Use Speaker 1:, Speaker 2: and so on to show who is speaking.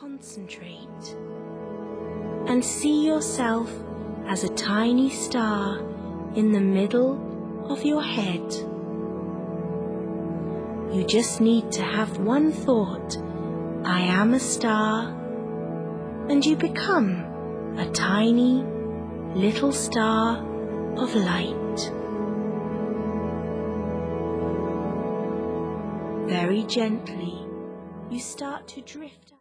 Speaker 1: concentrate and see yourself as a tiny star in the middle of your head. You just need to have one thought, I am a star, and you become a tiny little star of light. Very gently, you start to drift